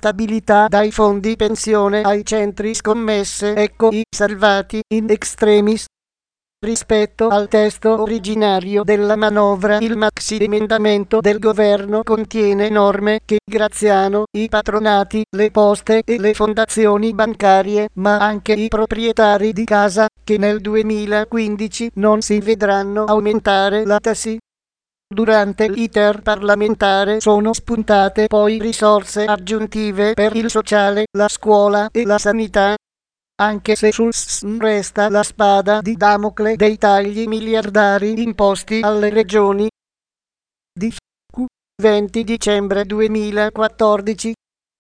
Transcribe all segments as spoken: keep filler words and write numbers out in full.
stabilità dai fondi pensione ai centri scommesse, ecco i salvati in extremis. Rispetto al testo originario della manovra, il maxi-emendamento del governo contiene norme che graziano i patronati, le poste e le fondazioni bancarie, ma anche i proprietari di casa, che nel duemilaquindici non si vedranno aumentare la tassi. Durante l'iter parlamentare sono spuntate poi risorse aggiuntive per il sociale, la scuola e la sanità, anche se sul S S M resta la spada di Damocle dei tagli miliardari imposti alle regioni. Di F Q venti dicembre duemilaquattordici.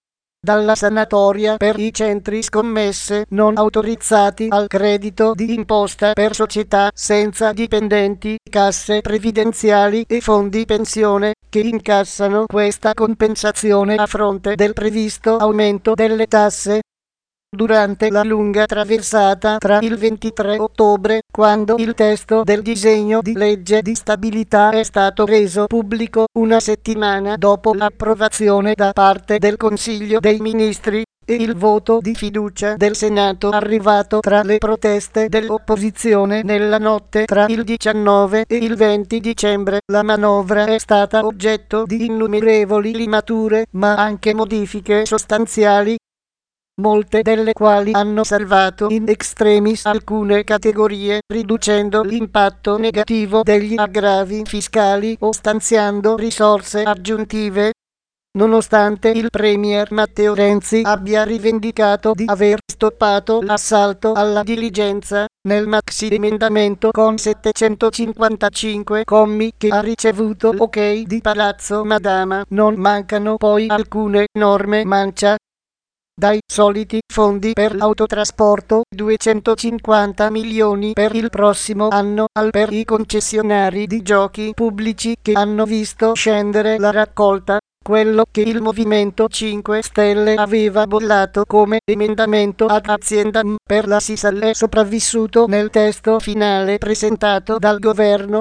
Dalla sanatoria per i centri scommesse non autorizzati al credito di imposta per società senza dipendenti, casse previdenziali e fondi pensione, che incassano questa compensazione a fronte del previsto aumento delle tasse. Durante la lunga traversata tra il ventitré ottobre, quando il testo del disegno di legge di stabilità è stato reso pubblico una settimana dopo l'approvazione da parte del Consiglio dei Ministri, e il voto di fiducia del Senato arrivato tra le proteste dell'opposizione nella notte tra il diciannove e il venti dicembre, la manovra è stata oggetto di innumerevoli limature, ma anche modifiche sostanziali, molte delle quali hanno salvato in extremis alcune categorie, riducendo l'impatto negativo degli aggravi fiscali o stanziando risorse aggiuntive. Nonostante il premier Matteo Renzi abbia rivendicato di aver stoppato l'assalto alla diligenza, nel maxi-emendamento con settecentocinquantacinque commi che ha ricevuto l'ok di Palazzo Madama non mancano poi alcune norme mancia. Dai soliti fondi per l'autotrasporto, duecentocinquanta milioni per il prossimo anno, al per i concessionari di giochi pubblici che hanno visto scendere la raccolta, quello che il Movimento cinque Stelle aveva bollato come emendamento ad aziendam per la Sisal è sopravvissuto nel testo finale presentato dal governo.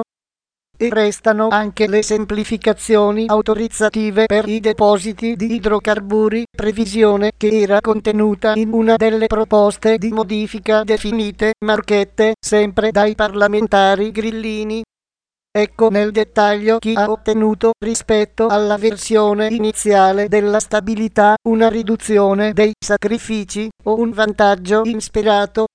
E restano anche le semplificazioni autorizzative per i depositi di idrocarburi, previsione che era contenuta in una delle proposte di modifica definite marchette sempre dai parlamentari grillini. Ecco nel dettaglio chi ha ottenuto rispetto alla versione iniziale della stabilità una riduzione dei sacrifici o un vantaggio insperato.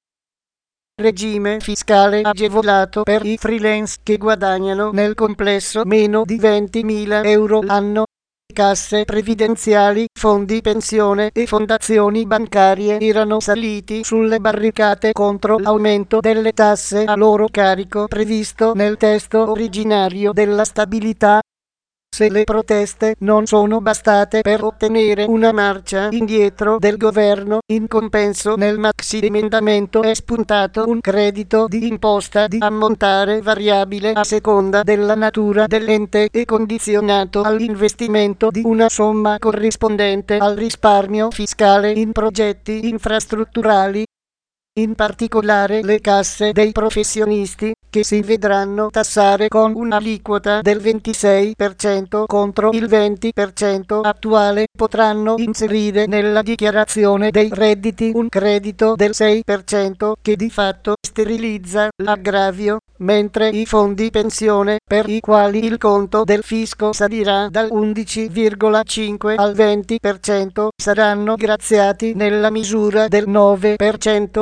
Regime fiscale agevolato per i freelance che guadagnano nel complesso meno di ventimila euro l'anno. Casse previdenziali, fondi pensione e fondazioni bancarie erano saliti sulle barricate contro l'aumento delle tasse a loro carico previsto nel testo originario della stabilità. Se le proteste non sono bastate per ottenere una marcia indietro del governo, in compenso nel maxi-emendamento è spuntato un credito di imposta di ammontare variabile a seconda della natura dell'ente e condizionato all'investimento di una somma corrispondente al risparmio fiscale in progetti infrastrutturali. In particolare le casse dei professionisti, che si vedranno tassare con un'aliquota del ventisei per cento contro il venti per cento attuale, potranno inserire nella dichiarazione dei redditi un credito del sei per cento che di fatto sterilizza l'aggravio, mentre i fondi pensione, per i quali il conto del fisco salirà dal undici virgola cinque al venti per cento, saranno graziati nella misura del nove per cento.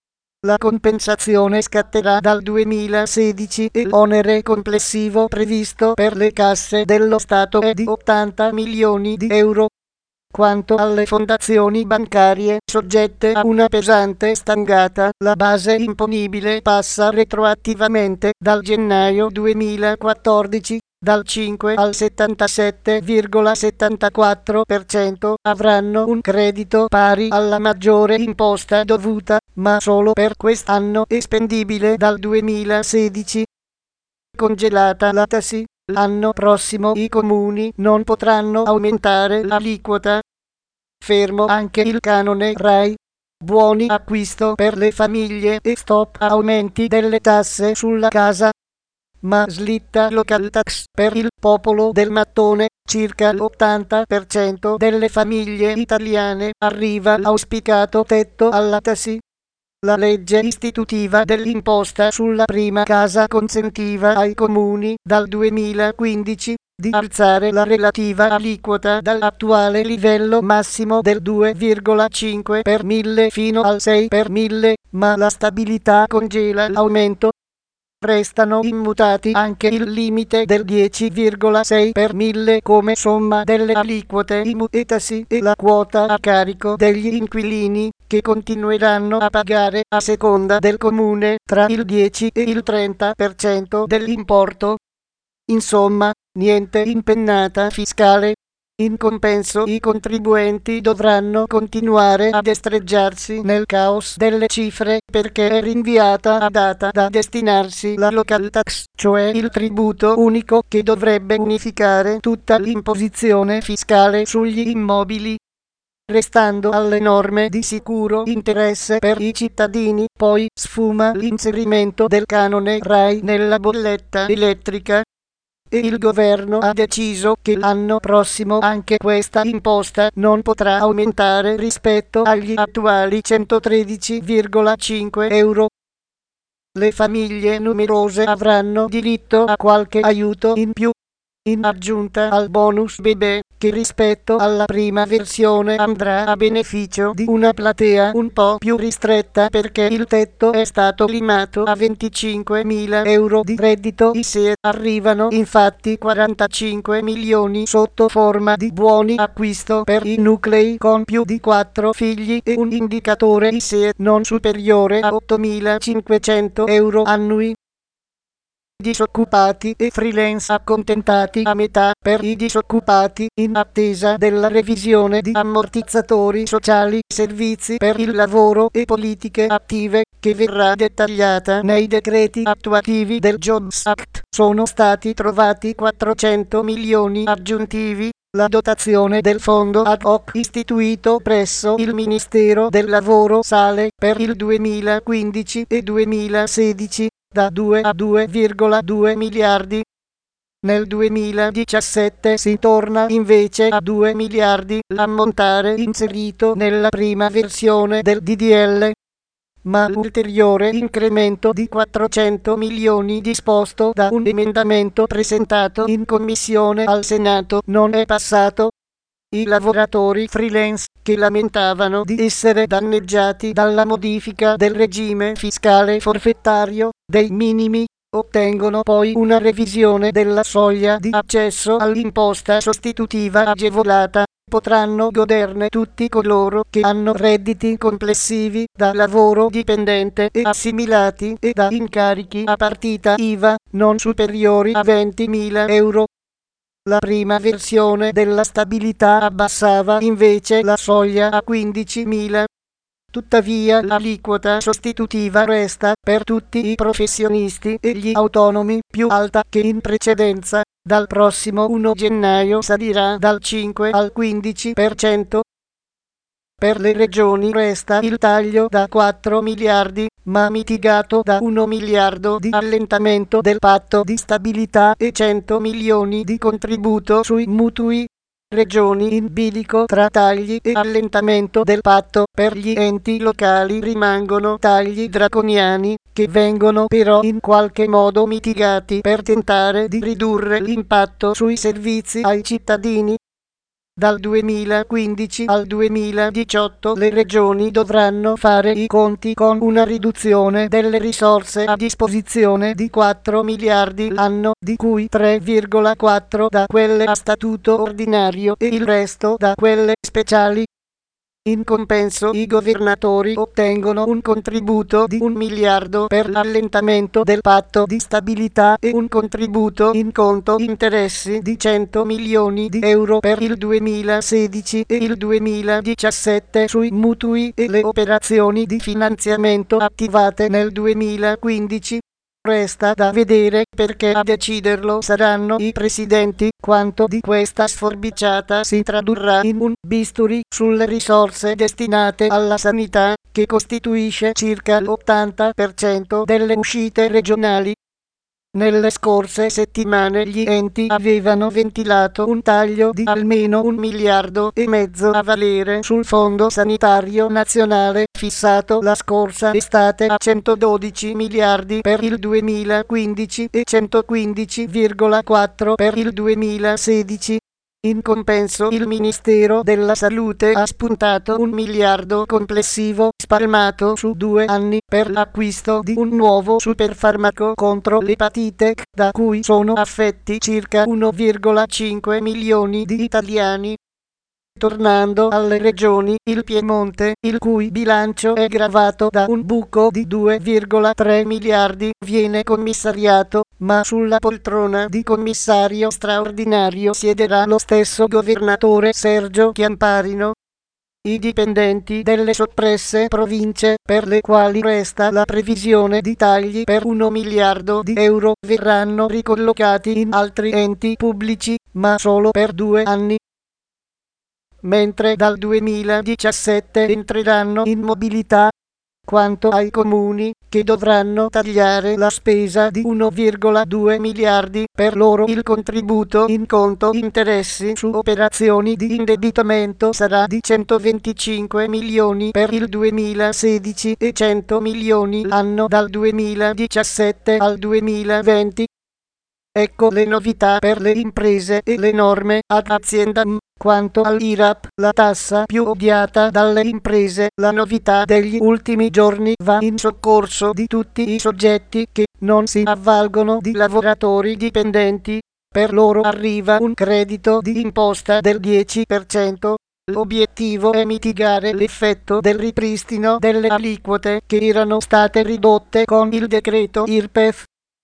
La compensazione scatterà dal duemilasedici e l'onere complessivo previsto per le casse dello Stato è di ottanta milioni di euro. Quanto alle fondazioni bancarie soggette a una pesante stangata, la base imponibile passa retroattivamente dal gennaio duemilaquattordici. Dal cinque al settantasette virgola settantaquattro per cento avranno un credito pari alla maggiore imposta dovuta, ma solo per quest'anno e spendibile dal duemilasedici. Congelata la tassi, l'anno prossimo i comuni non potranno aumentare l'aliquota. Fermo anche il canone RAI. Buoni acquisto per le famiglie e stop a aumenti delle tasse sulla casa. Ma slitta local tax per il popolo del mattone. circa l'ottanta per cento delle famiglie italiane arriva l'auspicato tetto alla tassa. La legge istitutiva dell'imposta sulla prima casa consentiva ai comuni dal duemilaquindici di alzare la relativa aliquota dall'attuale livello massimo del due virgola cinque per mille fino al sei per mille, ma la stabilità congela l'aumento. Restano immutati anche il limite del dieci virgola sei per mille come somma delle aliquote I M U e tasse e la quota a carico degli inquilini, che continueranno a pagare a seconda del comune tra il dieci e il trenta per cento dell'importo. Insomma, niente impennata fiscale. In compenso i contribuenti dovranno continuare a destreggiarsi nel caos delle cifre perché è rinviata a data da destinarsi la local tax, cioè il tributo unico che dovrebbe unificare tutta l'imposizione fiscale sugli immobili. Restando alle norme di sicuro interesse per i cittadini, poi sfuma l'inserimento del canone RAI nella bolletta elettrica. E il governo ha deciso che l'anno prossimo anche questa imposta non potrà aumentare rispetto agli attuali centotredici virgola cinque euro. Le famiglie numerose avranno diritto a qualche aiuto in più, in aggiunta al bonus bebè, che rispetto alla prima versione andrà a beneficio di una platea un po' più ristretta perché il tetto è stato limato a venticinquemila euro di reddito I S E E. Arrivano infatti quarantacinque milioni sotto forma di buoni acquisto per i nuclei con più di quattro figli e un indicatore I S E E non superiore a ottomilacinquecento euro annui. Disoccupati e freelance accontentati a metà. Per i disoccupati, in attesa della revisione di ammortizzatori sociali, servizi per il lavoro e politiche attive, che verrà dettagliata nei decreti attuativi del Jobs Act, sono stati trovati quattrocento milioni aggiuntivi. La dotazione del fondo ad hoc istituito presso il Ministero del Lavoro sale per il duemilaquindici e duemilasedici da due a due virgola due miliardi. Nel duemiladiciassette si torna invece a due miliardi, l'ammontare inserito nella prima versione del D D L. Ma l'ulteriore incremento di quattrocento milioni disposto da un emendamento presentato in commissione al Senato non è passato. I lavoratori freelance, che lamentavano di essere danneggiati dalla modifica del regime fiscale forfettario dei minimi, ottengono poi una revisione della soglia di accesso all'imposta sostitutiva agevolata. Potranno goderne tutti coloro che hanno redditi complessivi da lavoro dipendente e assimilati e da incarichi a partita I V A non superiori a ventimila euro. La prima versione della stabilità abbassava invece la soglia a quindicimila. Tuttavia l'aliquota sostitutiva resta per tutti i professionisti e gli autonomi più alta che in precedenza. Dal prossimo primo gennaio salirà dal cinque al quindici per cento. Per le regioni resta il taglio da quattro miliardi, ma mitigato da uno miliardo di allentamento del patto di stabilità e cento milioni di contributo sui mutui. Regioni in bilico tra tagli e allentamento del patto. Per gli enti locali rimangono tagli draconiani, che vengono però in qualche modo mitigati per tentare di ridurre l'impatto sui servizi ai cittadini. Dal duemilaquindici al duemiladiciotto le regioni dovranno fare i conti con una riduzione delle risorse a disposizione di quattro miliardi l'anno, di cui tre virgola quattro da quelle a statuto ordinario e il resto da quelle speciali. In compenso i governatori ottengono un contributo di un miliardo per l'allentamento del patto di stabilità e un contributo in conto interessi di cento milioni di euro per il duemilasedici e il duemiladiciassette sui mutui e le operazioni di finanziamento attivate nel duemilaquindici. Resta da vedere, perché a deciderlo saranno i presidenti, quanto di questa sforbiciata si tradurrà in un bisturi sulle risorse destinate alla sanità, che costituisce circa l'ottanta per cento delle uscite regionali. Nelle scorse settimane gli enti avevano ventilato un taglio di almeno un miliardo e mezzo a valere sul Fondo Sanitario Nazionale, fissato la scorsa estate a centododici miliardi per il duemilaquindici e centoquindici virgola quattro per il duemilasedici. In compenso il Ministero della Salute ha spuntato un miliardo complessivo spalmato su due anni per l'acquisto di un nuovo superfarmaco contro l'epatite, da cui sono affetti circa uno virgola cinque milioni di italiani. Tornando alle regioni, il Piemonte, il cui bilancio è gravato da un buco di due virgola tre miliardi, viene commissariato, ma sulla poltrona di commissario straordinario siederà lo stesso governatore Sergio Chiamparino. I dipendenti delle soppresse province, per le quali resta la previsione di tagli per uno miliardo di euro, verranno ricollocati in altri enti pubblici, ma solo per due anni. Mentre dal duemiladiciassette entreranno in mobilità. Quanto ai comuni, che dovranno tagliare la spesa di uno virgola due miliardi, per loro il contributo in conto interessi su operazioni di indebitamento sarà di centoventicinque milioni per il duemilasedici e cento milioni l'anno dal duemiladiciassette al duemilaventi. Ecco le novità per le imprese e le norme ad aziendam. Quanto all'I R A P, la tassa più odiata dalle imprese, la novità degli ultimi giorni va in soccorso di tutti i soggetti che non si avvalgono di lavoratori dipendenti. Per loro arriva un credito di imposta del dieci per cento. L'obiettivo è mitigare l'effetto del ripristino delle aliquote che erano state ridotte con il decreto I R P E F.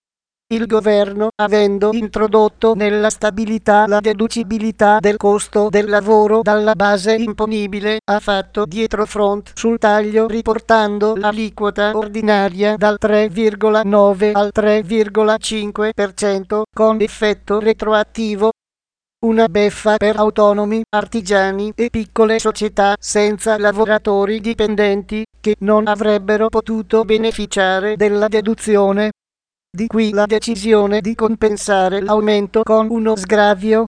Il governo, avendo introdotto nella stabilità la deducibilità del costo del lavoro dalla base imponibile, ha fatto dietrofront sul taglio riportando l'aliquota ordinaria dal tre virgola nove al tre virgola cinque per cento con effetto retroattivo. Una beffa per autonomi, artigiani e piccole società senza lavoratori dipendenti, che non avrebbero potuto beneficiare della deduzione. Di qui la decisione di compensare l'aumento con uno sgravio.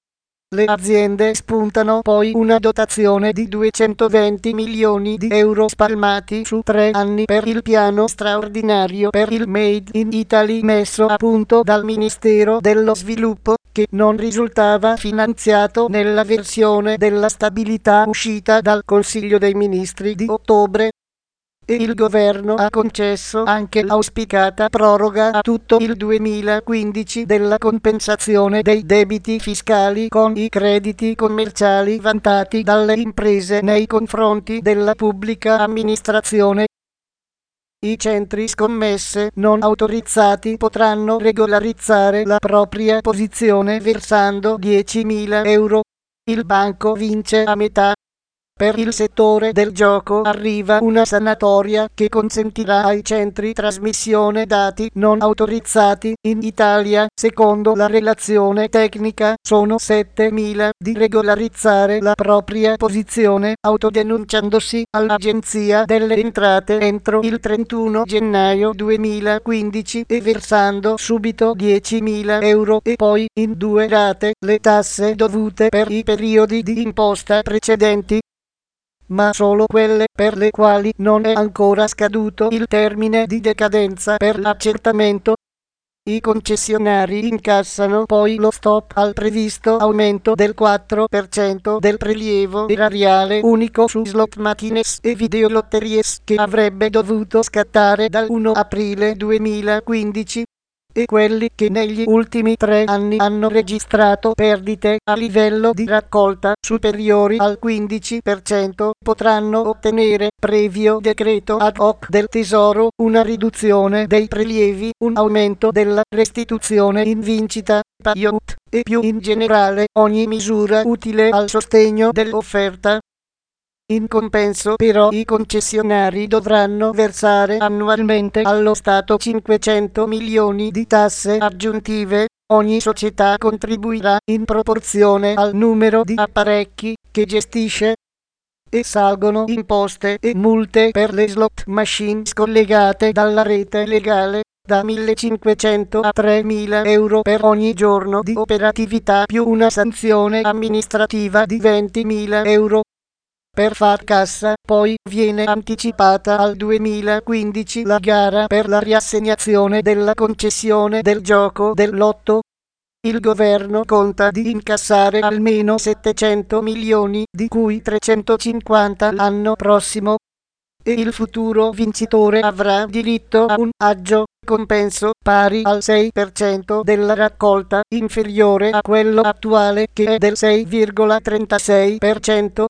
Le aziende spuntano poi una dotazione di duecentoventi milioni di euro spalmati su tre anni per il piano straordinario per il Made in Italy messo a punto dal Ministero dello Sviluppo, che non risultava finanziato nella versione della stabilità uscita dal Consiglio dei Ministri di ottobre. E il governo ha concesso anche l'auspicata proroga a tutto il duemilaquindici della compensazione dei debiti fiscali con i crediti commerciali vantati dalle imprese nei confronti della pubblica amministrazione. I centri scommesse non autorizzati potranno regolarizzare la propria posizione versando diecimila euro. Il banco vince a metà. Per il settore del gioco arriva una sanatoria che consentirà ai centri trasmissione dati non autorizzati in Italia, secondo la relazione tecnica, sono settemila, di regolarizzare la propria posizione autodenunciandosi all'Agenzia delle Entrate entro il trentuno gennaio duemilaquindici e versando subito diecimila euro e poi in due rate le tasse dovute per i periodi di imposta precedenti, ma solo quelle per le quali non è ancora scaduto il termine di decadenza per l'accertamento. I concessionari incassano poi lo stop al previsto aumento del quattro per cento del prelievo erariale unico su slot machines e videolotteries che avrebbe dovuto scattare dal primo aprile duemilaquindici. E quelli che negli ultimi tre anni hanno registrato perdite a livello di raccolta superiori al quindici per cento potranno ottenere, previo decreto ad hoc del Tesoro, una riduzione dei prelievi, un aumento della restituzione in vincita, payout, e più in generale ogni misura utile al sostegno dell'offerta. In compenso però i concessionari dovranno versare annualmente allo Stato cinquecento milioni di tasse aggiuntive. Ogni società contribuirà in proporzione al numero di apparecchi che gestisce. E salgono imposte e multe per le slot machine scollegate dalla rete legale. da millecinquecento a tremila euro per ogni giorno di operatività più una sanzione amministrativa di ventimila euro. Per far cassa, poi, viene anticipata al duemilaquindici la gara per la riassegnazione della concessione del gioco del lotto. Il governo conta di incassare almeno settecento milioni, di cui trecentocinquanta l'anno prossimo, e il futuro vincitore avrà diritto a un aggio compenso pari al sei per cento della raccolta, inferiore a quello attuale che è del sei virgola trentasei per cento.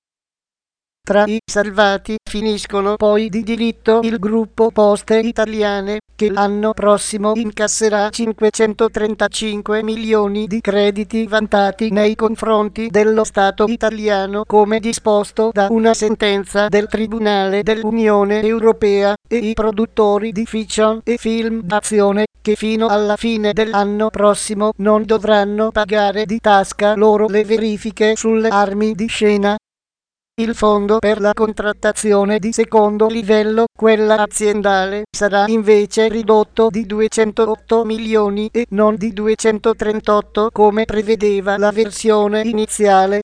Tra i salvati finiscono poi di diritto il gruppo Poste Italiane, che l'anno prossimo incasserà cinquecentotrentacinque milioni di crediti vantati nei confronti dello Stato italiano come disposto da una sentenza del Tribunale dell'Unione Europea, e i produttori di fiction e film d'azione, che fino alla fine dell'anno prossimo non dovranno pagare di tasca loro le verifiche sulle armi di scena. Il fondo per la contrattazione di secondo livello, quella aziendale, sarà invece ridotto di duecentootto milioni e non di duecentotrentotto come prevedeva la versione iniziale.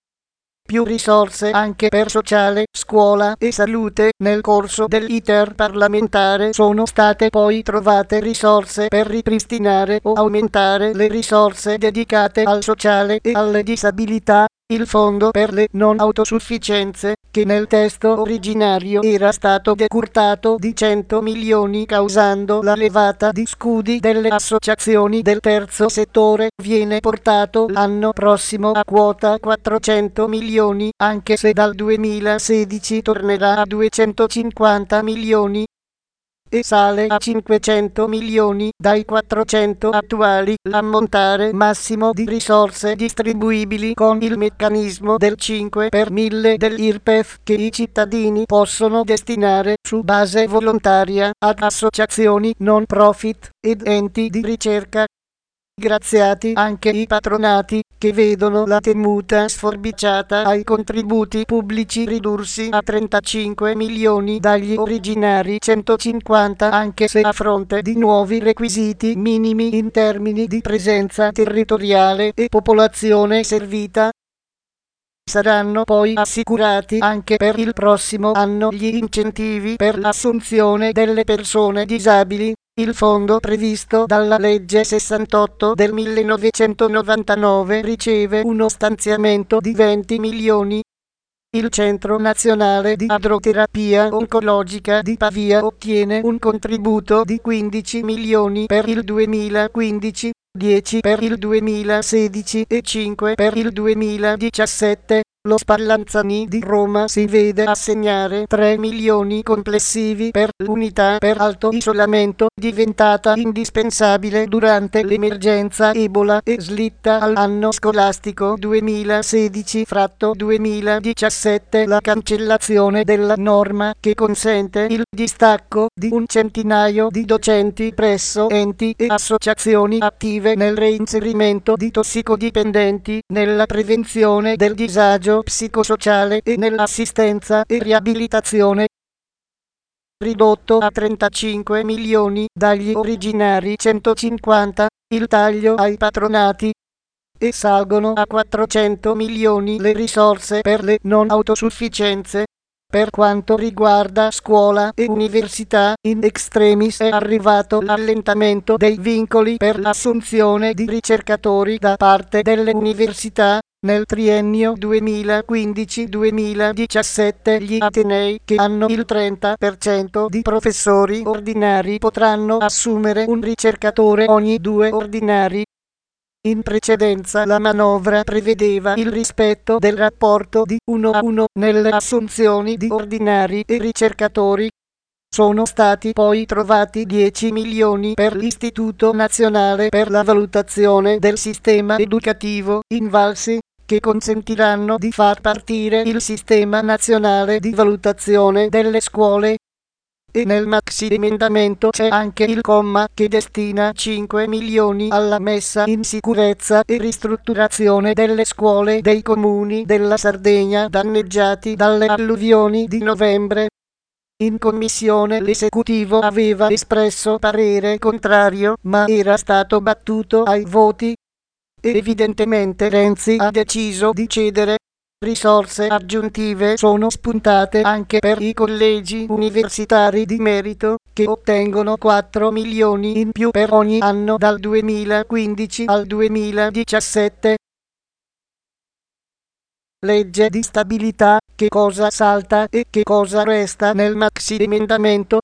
Più risorse anche per sociale, scuola e salute. Nel corso dell'iter parlamentare sono state poi trovate risorse per ripristinare o aumentare le risorse dedicate al sociale e alle disabilità. Il fondo per le non autosufficienze, che nel testo originario era stato decurtato di cento milioni causando la levata di scudi delle associazioni del terzo settore, viene portato l'anno prossimo a quota quattrocento milioni, anche se dal duemilasedici tornerà a duecentocinquanta milioni. E sale a cinquecento milioni dai quattrocento attuali l'ammontare massimo di risorse distribuibili con il meccanismo del cinque per mille dell'I R P E F che i cittadini possono destinare su base volontaria ad associazioni non profit ed enti di ricerca. Graziati anche i patronati, che vedono la tenuta sforbiciata ai contributi pubblici ridursi a trentacinque milioni dagli originari centocinquanta, anche se a fronte di nuovi requisiti minimi in termini di presenza territoriale e popolazione servita. Saranno poi assicurati anche per il prossimo anno gli incentivi per l'assunzione delle persone disabili. Il fondo previsto dalla legge sessantotto del millenovecentonovantanove riceve uno stanziamento di venti milioni. Il Centro Nazionale di Adroterapia Oncologica di Pavia ottiene un contributo di quindici milioni per il duemilaquindici, dieci per il duemilasedici e cinque per il duemiladiciassette. Lo Spallanzani di Roma si vede assegnare tre milioni complessivi per l'unità per alto isolamento, diventata indispensabile durante l'emergenza Ebola e slitta all'anno scolastico duemilasedici-duemiladiciassette la cancellazione della norma che consente il distacco di un centinaio di docenti presso enti e associazioni attive nel reinserimento di tossicodipendenti, nella prevenzione del disagio psicosociale e nell'assistenza e riabilitazione. Ridotto a trentacinque milioni dagli originari centocinquanta, il taglio ai patronati, e salgono a quattrocento milioni le risorse per le non autosufficienze. Per quanto riguarda scuola e università, in extremis è arrivato l'allentamento dei vincoli per l'assunzione di ricercatori da parte delle università. Nel triennio duemilaquindici duemiladiciassette gli atenei che hanno il trenta per cento di professori ordinari potranno assumere un ricercatore ogni due ordinari. In precedenza la manovra prevedeva il rispetto del rapporto di uno a uno nelle assunzioni di ordinari e ricercatori. Sono stati poi trovati dieci milioni per l'Istituto Nazionale per la Valutazione del Sistema Educativo, Invalsi, che consentiranno di far partire il Sistema Nazionale di Valutazione delle Scuole. E nel maxi emendamento c'è anche il comma che destina cinque milioni alla messa in sicurezza e ristrutturazione delle scuole dei comuni della Sardegna danneggiati dalle alluvioni di novembre. In commissione l'esecutivo aveva espresso parere contrario, ma era stato battuto ai voti. E evidentemente Renzi ha deciso di cedere. Risorse aggiuntive sono spuntate anche per i collegi universitari di merito, che ottengono quattro milioni in più per ogni anno dal duemilaquindici al duemiladiciassette. Legge di stabilità, che cosa salta e che cosa resta nel maxi emendamento?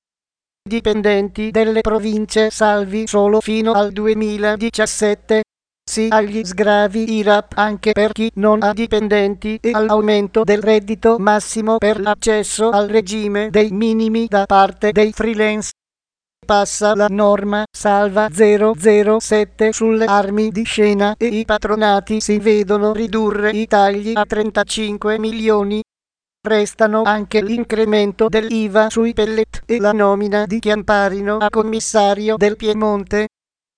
Dipendenti delle province salvi solo fino al duemiladiciassette. Sì agli sgravi I R A P anche per chi non ha dipendenti e all'aumento del reddito massimo per l'accesso al regime dei minimi da parte dei freelance. Passa la norma salva zero zero sette sulle armi di scena e i patronati si vedono ridurre i tagli a trentacinque milioni. Restano anche l'incremento dell'I V A sui pellet e la nomina di Chiamparino a commissario del Piemonte.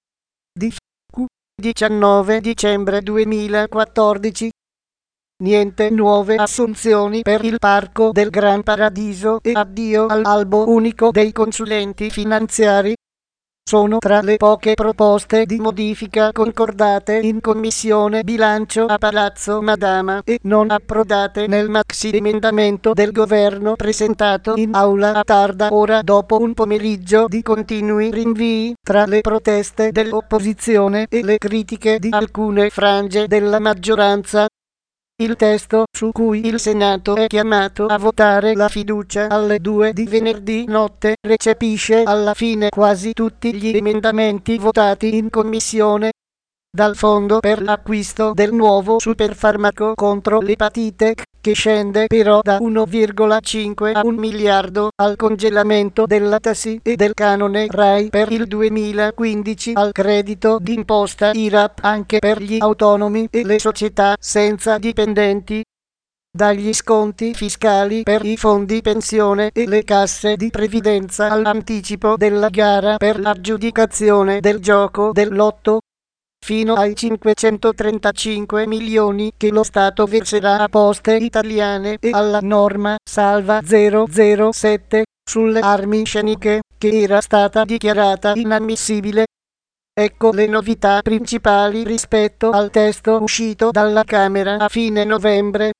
Di diciannove dicembre duemilaquattordici. Niente nuove assunzioni per il Parco del Gran Paradiso e addio all'albo unico dei consulenti finanziari. Sono tra le poche proposte di modifica concordate in Commissione Bilancio a Palazzo Madama e non approdate nel maxi emendamento del governo presentato in aula a tarda ora dopo un pomeriggio di continui rinvii, tra le proteste dell'opposizione e le critiche di alcune frange della maggioranza. Il testo su cui il Senato è chiamato a votare la fiducia alle due di venerdì notte recepisce alla fine quasi tutti gli emendamenti votati in commissione. Dal fondo per l'acquisto del nuovo superfarmaco contro l'epatite C, che scende però da uno virgola cinque a un miliardo, al congelamento della tassi e del canone RAI per il duemilaquindici, al credito d'imposta I R A P anche per gli autonomi e le società senza dipendenti. Dagli sconti fiscali per i fondi pensione e le casse di previdenza all'anticipo della gara per l'aggiudicazione del gioco del lotto, fino ai cinquecentotrentacinque milioni che lo Stato verserà a Poste Italiane e alla norma salva zero zero sette sulle armi sceniche, che era stata dichiarata inammissibile. Ecco le novità principali rispetto al testo uscito dalla Camera a fine novembre.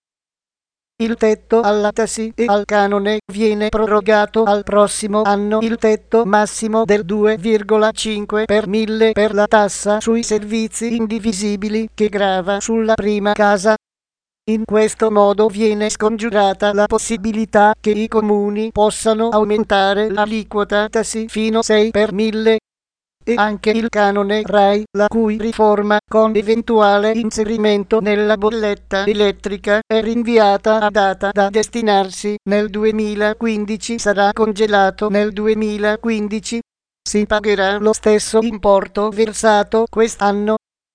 Il tetto alla tassi e al canone viene prorogato al prossimo anno, il tetto massimo del due virgola cinque per mille per la tassa sui servizi indivisibili che grava sulla prima casa. In questo modo viene scongiurata la possibilità che i comuni possano aumentare l'aliquota tassi fino a sei per mille. E anche il canone RAI, la cui riforma, con eventuale inserimento nella bolletta elettrica, è rinviata a data da destinarsi nel duemilaquindici, sarà congelato nel duemilaquindici. Si pagherà lo stesso importo versato quest'anno.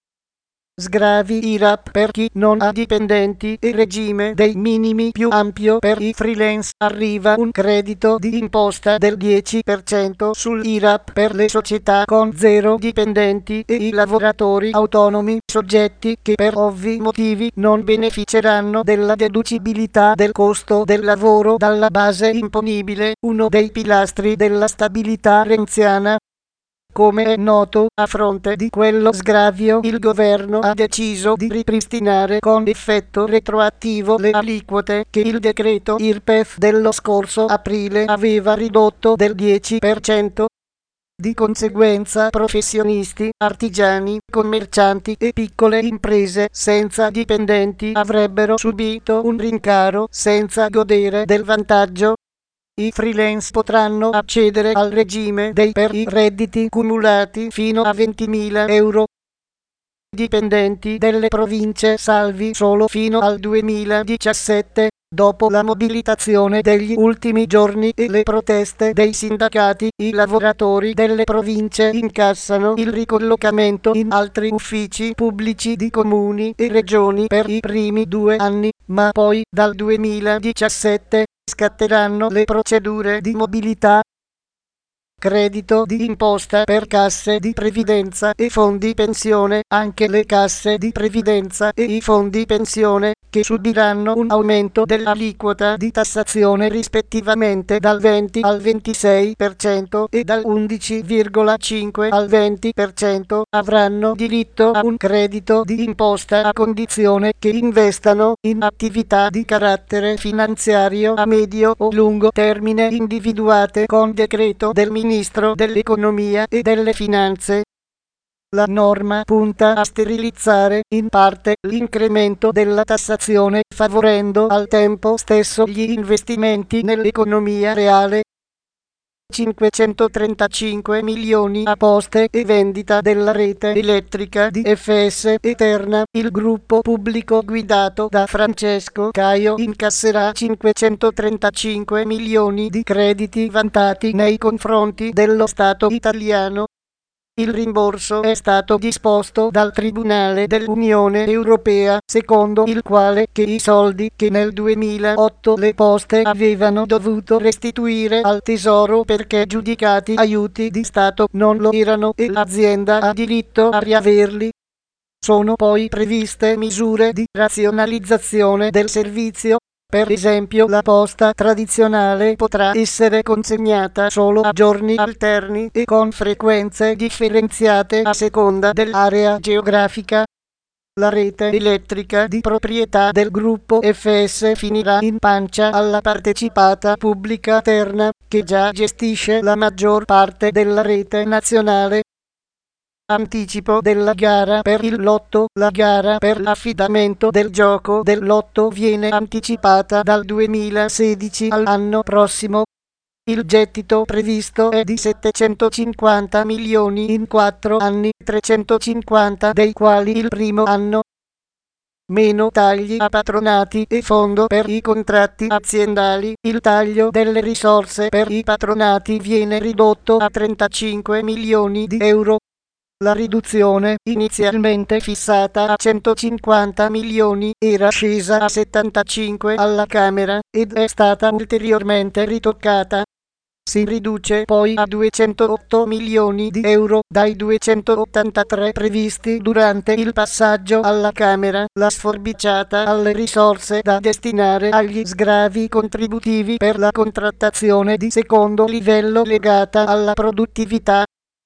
Sgravi I R A P per chi non ha dipendenti e regime dei minimi più ampio per i freelance. Arriva un credito di imposta del dieci per cento sull'I R A P per le società con zero dipendenti e i lavoratori autonomi, soggetti che per ovvi motivi non beneficeranno della deducibilità del costo del lavoro dalla base imponibile, uno dei pilastri della stabilità renziana. Come è noto, a fronte di quello sgravio il governo ha deciso di ripristinare con effetto retroattivo le aliquote che il decreto I R P E F dello scorso aprile aveva ridotto del dieci per cento. Di conseguenza professionisti, artigiani, commercianti e piccole imprese senza dipendenti avrebbero subito un rincaro senza godere del vantaggio. I freelance potranno accedere al regime dei per i redditi cumulati fino a ventimila euro. Dipendenti delle province salvi solo fino al duemiladiciassette, dopo la mobilitazione degli ultimi giorni e le proteste dei sindacati, i lavoratori delle province incassano il ricollocamento in altri uffici pubblici di comuni e regioni per i primi due anni, ma poi dal duemiladiciassette scatteranno le procedure di mobilità. credito di imposta per casse di previdenza e fondi pensione. Anche le casse di previdenza e i fondi pensione, che subiranno un aumento dell'aliquota di tassazione rispettivamente dal venti al ventisei per cento e dal undici virgola cinque al venti per cento, avranno diritto a un credito di imposta a condizione che investano in attività di carattere finanziario a medio o lungo termine individuate con decreto del Ministro dell'Economia e delle Finanze. La norma punta a sterilizzare in parte l'incremento della tassazione, favorendo al tempo stesso gli investimenti nell'economia reale. cinquecentotrentacinque milioni a poste e vendita della rete elettrica di F S Eterna. Il gruppo pubblico guidato da Francesco Caio incasserà cinquecentotrentacinque milioni di crediti vantati nei confronti dello Stato italiano. Il rimborso è stato disposto dal Tribunale dell'Unione Europea, secondo il quale che i soldi che nel duemilaotto le poste avevano dovuto restituire al Tesoro perché giudicati aiuti di Stato non lo erano e l'azienda ha diritto a riaverli. Sono poi previste misure di razionalizzazione del servizio. Per esempio, la posta tradizionale potrà essere consegnata solo a giorni alterni e con frequenze differenziate a seconda dell'area geografica. La rete elettrica di proprietà del gruppo F S finirà in pancia alla partecipata pubblica Terna, che già gestisce la maggior parte della rete nazionale. Anticipo della gara per il lotto. La gara per l'affidamento del gioco del lotto viene anticipata dal duemilasedici all'anno prossimo. Il gettito previsto è di settecentocinquanta milioni in quattro anni, trecentocinquanta dei quali il primo anno. Meno tagli a patronati e fondo per i contratti aziendali. Il taglio delle risorse per i patronati viene ridotto a trentacinque milioni di euro. La riduzione, inizialmente fissata a centocinquanta milioni, era scesa a settantacinque alla Camera ed è stata ulteriormente ritoccata. Si riduce poi a duecentootto milioni di euro dai duecentottantatré previsti durante il passaggio alla Camera. La sforbiciata alle risorse da destinare agli sgravi contributivi per la contrattazione di secondo livello legata alla produttività.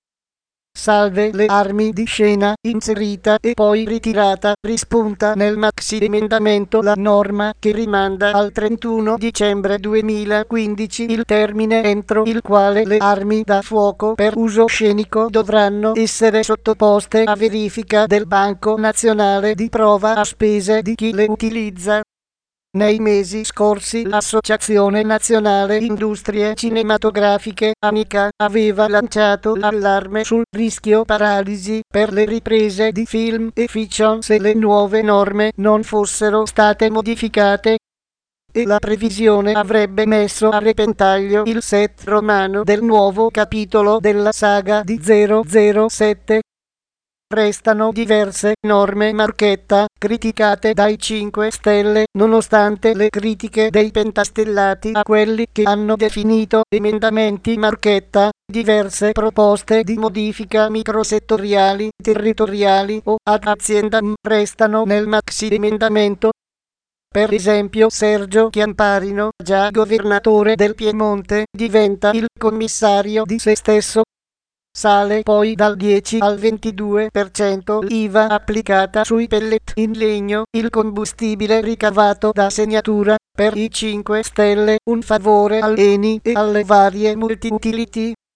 Salve le armi di scena, inserita e poi ritirata, rispunta nel maxi emendamento la norma che rimanda al trentuno dicembre duemilaquindici il termine entro il quale le armi da fuoco per uso scenico dovranno essere sottoposte a verifica del Banco Nazionale di Prova a spese di chi le utilizza. Nei mesi scorsi l'Associazione Nazionale Industrie Cinematografiche, ANICA, aveva lanciato l'allarme sul rischio paralisi per le riprese di film e fiction se le nuove norme non fossero state modificate. E la previsione avrebbe messo a repentaglio il set romano del nuovo capitolo della saga di zero zero sette. Restano diverse norme marchetta, criticate dai cinque Stelle, nonostante le critiche dei pentastellati a quelli che hanno definito emendamenti marchetta. Diverse proposte di modifica microsettoriali, territoriali o ad azienda restano nel maxi emendamento. Per esempio Sergio Chiamparino, già governatore del Piemonte, diventa il commissario di se stesso. Sale poi dal dieci al ventidue per cento l'I V A applicata sui pellet in legno. Il combustibile ricavato da segnatura. Per i cinque Stelle un favore all'E N I e alle varie multi-utility.